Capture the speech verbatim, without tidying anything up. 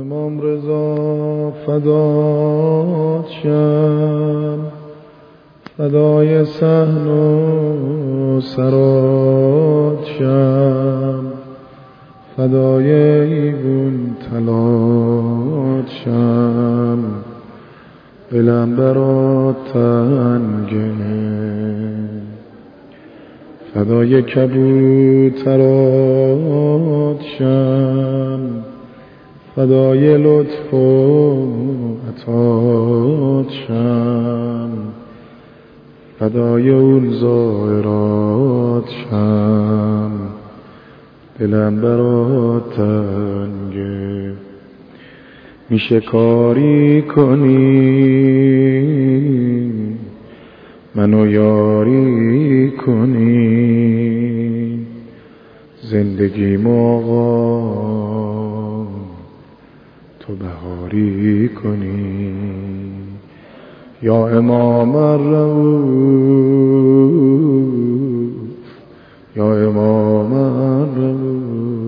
امام رضا فدات شم، فدای صحن و سرات شم، فدای ایوون تلات شم، دلم برات تنگه، فدای کبوترات شم، فدای لطف و عطات شم، فدای اون زائرات شم، دلم برات تنگه. میشه کاری کنی منو یاری کنی، زندگی آقا تو بهاری کنی. یا امام الرؤوف، یا امام الرؤوف،